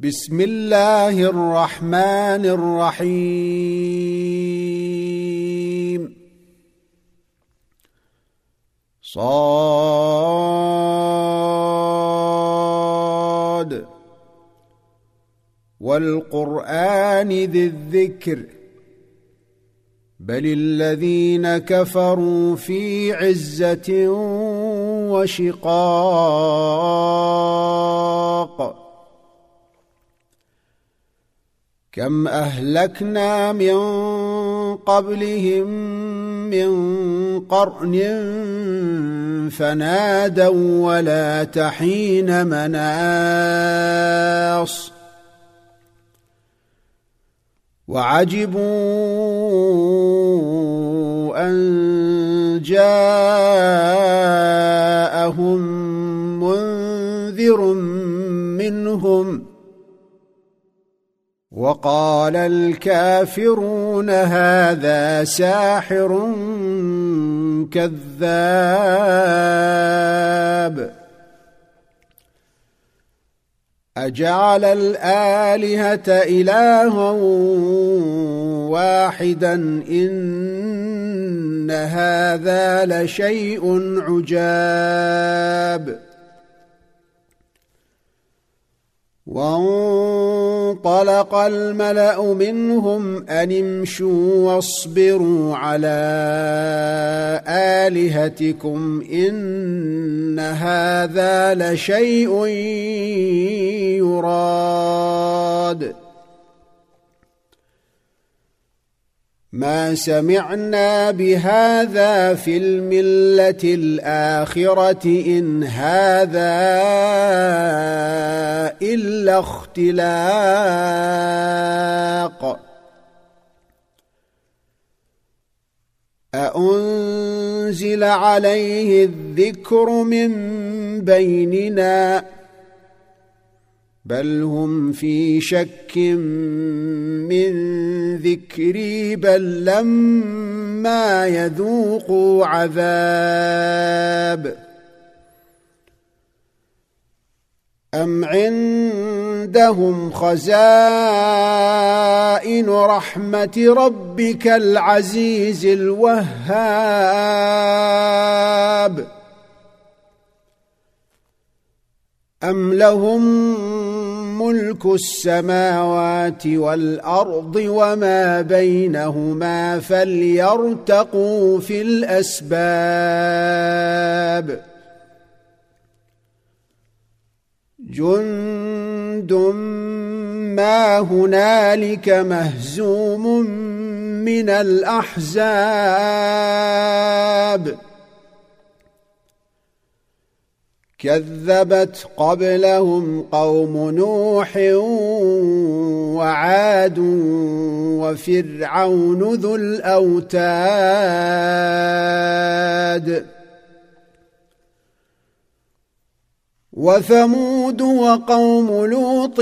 بسم الله الرحمن الرحيم صاد والقرآن ذي الذكر بل الذين كفروا في عزة وشقاق كم أهلكنا من قبلهم من قرن فنادوا ولا تحين مناص وعجبوا أن جاءهم منذر منهم وقال الكافرون هذا ساحر كذاب أجعل الآلهة إلها واحدا إن هذا لشيء عجاب وانطلق الملأ منهم أن امشوا واصبروا على آلهتكم إن هذا لشيء يراد ما سمعنا بهذا في الملة الآخرة إن هذا إلا اختلاق أأنزل عليه الذكر من بيننا بل هم في شك من ذكري بل لما يذوقوا عذاب أم عندهم خزائن رحمة ربك العزيز الوهاب أم لهم ملك السماوات والأرض وما بينهما فليرتقوا في الأسباب جند ما هنالك مهزوم من الأحزاب كذبت قبلهم قوم نوح وعاد وفرعون ذو الأوتاد وثمود وقوم لوط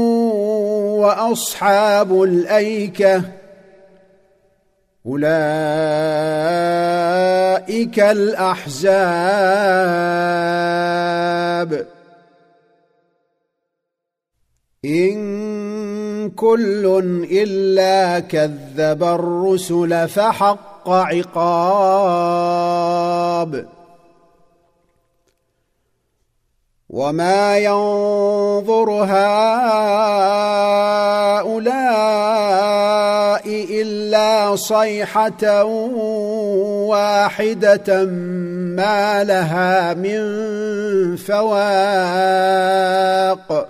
وأصحاب الأيكة أولئك الأحزاب إن كل إلا كذب الرسل فحق عقاب وما ينظر هؤلاء إلا صيحة واحدة ما لها من فواق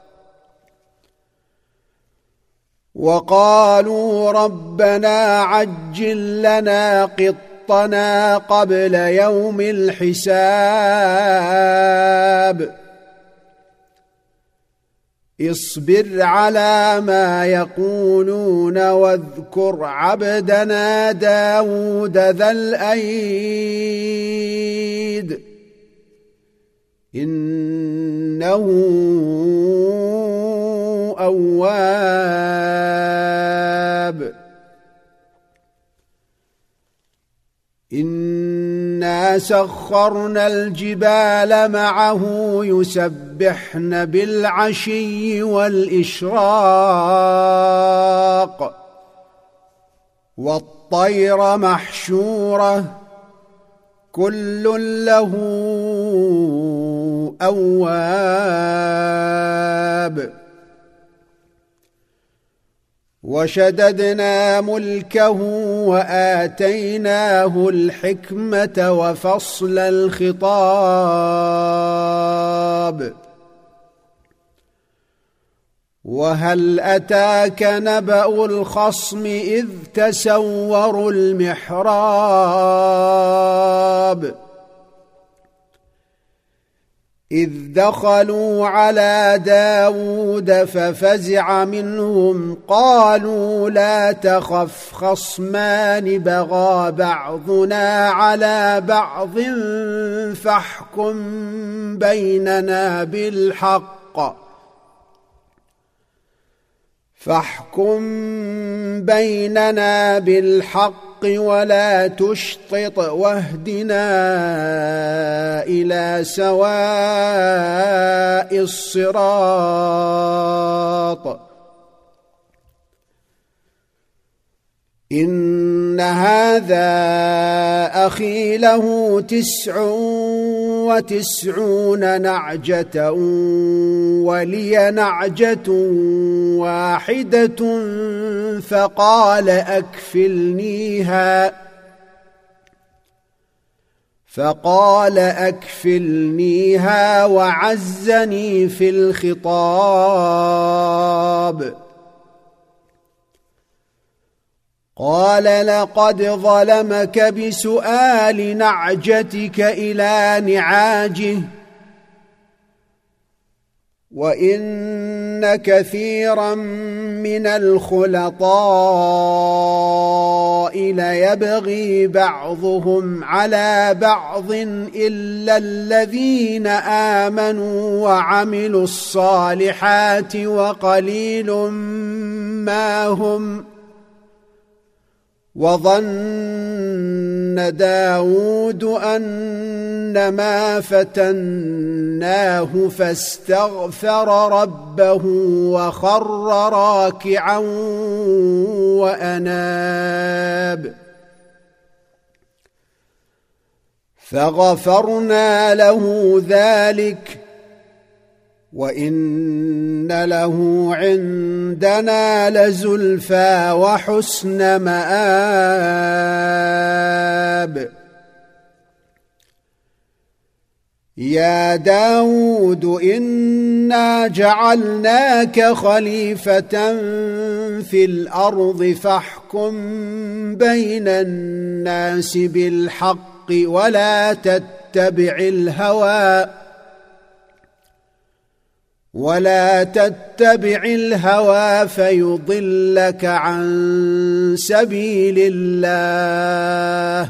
وقالوا ربنا عجل لنا قطنا قبل يوم الحساب اصبر على ما يقولون واذكر عبدنا داود ذا الأيد إنه أواب إنا إنا سخرنا الجبال معه يسبحن بالعشي والإشراق والطير محشورة كل له أواب وشددنا ملكه وآتيناه الحكمة وفصل الخطاب وهل أتاك نبأ الخصم إذ تسوروا المحراب إذ دخلوا على داود ففزع منهم قالوا لا تخف خصمان بغى بعضنا على بعض فاحكم بيننا بالحق ولا تشطط واهدنا إلى سواء الصراط إن هذا أخي له 99 نعجة ولي نعجة واحدة فقال أكفلنيها وعزني في الخطاب قال لقد ظلمك بسؤال نعجتك إلى نعاجه وإن كثيرا من الخلطاء ليبغي بعضهم على بعض إلا الذين آمنوا وعملوا الصالحات وقليل ما هم وظن داود أنما فتناه فاستغفر ربه وخر راكعا وأناب فغفرنا له ذلك وإن له عندنا لزلفى وحسن مآب يا داود إنا جعلناك خليفة في الأرض فاحكم بين الناس بالحق ولا تتبع الهوى فيضلك عن سبيل الله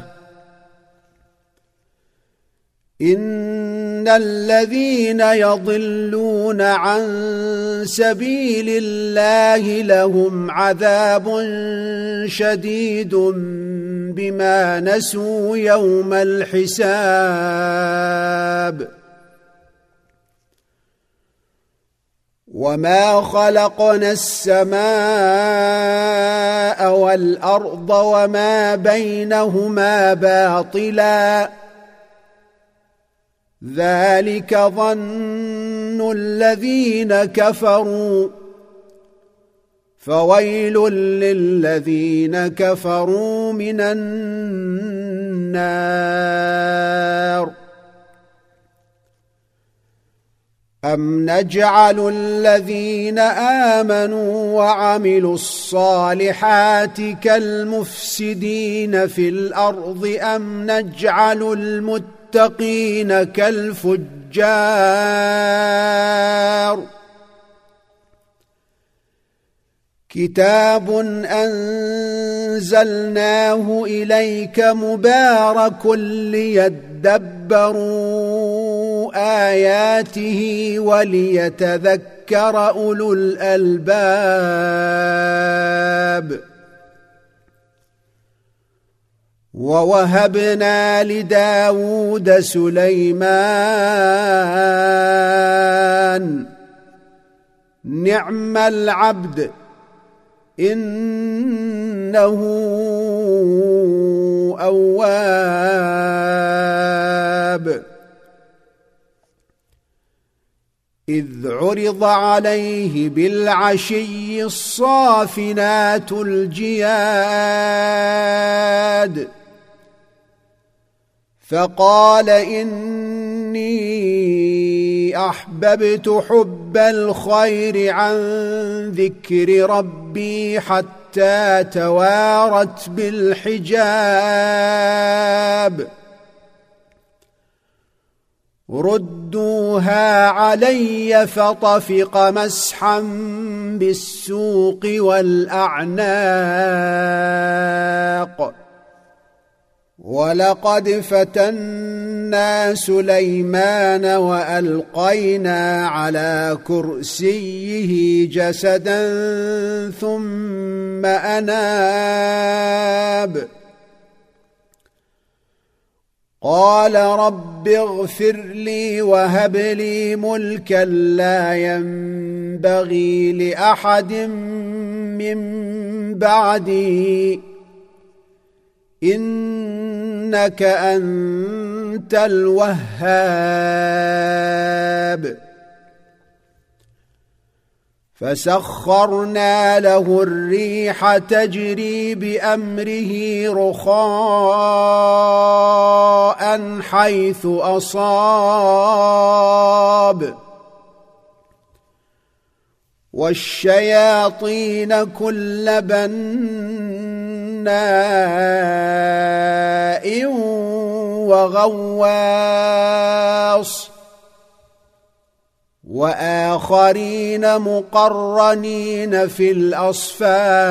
إن الذين يضلون عن سبيل الله لهم عذاب شديد بما نسوا يوم الحساب وما خلقنا السماء والأرض وما بينهما باطلا ذلك ظن الذين كفروا فويل للذين كفروا من النار أم نجعل الذين آمنوا وعملوا الصالحات كالمفسدين في الأرض أم نجعل المتقين كالفجار كتاب أنزلناه إليك مبارك ليدبروا آياته وليتذكر أولو الألباب ووهبنا لداود سليمان نعم العبد إنه أواب إذ عرض عليه بالعشي الصافنات الجياد فقال إني أحببت حب الخير عن ذكر ربي حتى توارت بالحجاب ردوها علي فطفق مسحا بالسوق والأعناق ولقد فتنا سليمان وألقينا على كرسيه جسدا ثم أناب قال رب اغفر لي وهب لي ملكا لا ينبغي لأحد من بعدي إنك أنت الوهاب فسخرنا له الريح تجري بأمره رخاء حيث أصاب والشياطين كل بناء وغواص وآخرين مقرنين في الأصفاد